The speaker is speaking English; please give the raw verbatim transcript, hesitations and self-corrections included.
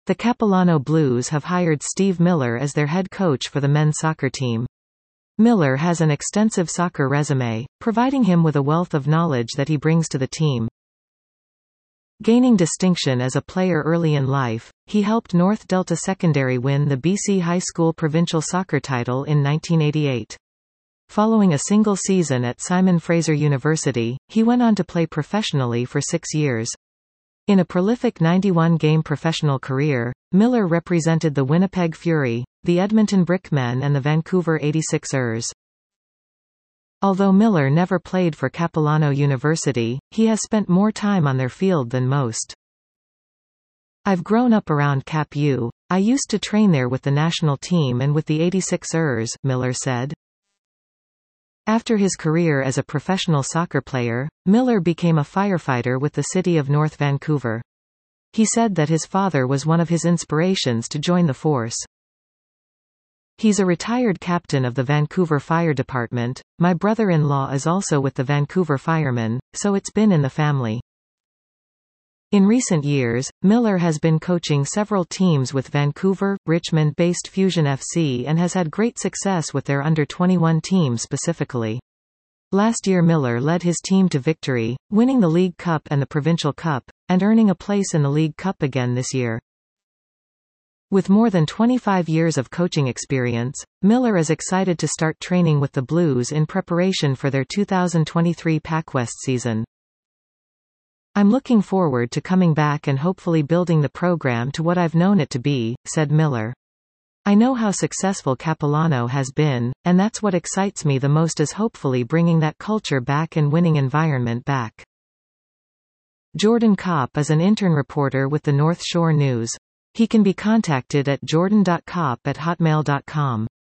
The Capilano Blues have hired Steve Miller as their head coach for the men's soccer team. Miller has an extensive soccer resume, providing him with a wealth of knowledge that he brings to the team. Gaining distinction as a player early in life, he helped North Delta Secondary win the B C High School Provincial Soccer title in nineteen eighty-eight. Following a single season at Simon Fraser University, he went on to play professionally for six years. In a prolific ninety-one game professional career, Miller represented the Winnipeg Fury, the Edmonton Brickmen and the Vancouver eighty-sixers. Although Miller never played for Capilano University, he has spent more time on their field than most. "I've grown up around Cap U. I used to train there with the national team and with the eighty-sixers," Miller said. After his career as a professional soccer player, Miller became a firefighter with the city of North Vancouver. He said that his father was one of his inspirations to join the force. "He's a retired captain of the Vancouver Fire Department. My brother-in-law is also with the Vancouver Firemen, so it's been in the family." In recent years, Miller has been coaching several teams with Vancouver, Richmond-based Fusion F C and has had great success with their under twenty-one team specifically. Last year Miller led his team to victory, winning the League Cup and the Provincial Cup, and earning a place in the League Cup again this year. With more than twenty-five years of coaching experience, Miller is excited to start training with the Blues in preparation for their two thousand twenty-three PacWest season. "I'm looking forward to coming back and hopefully building the program to what I've known it to be," said Miller. "I know how successful Capilano has been, and that's what excites me the most, is hopefully bringing that culture back and winning environment back." Jordan Kopp is an intern reporter with the North Shore News. He can be contacted at jordan dot kopp at hotmail dot com.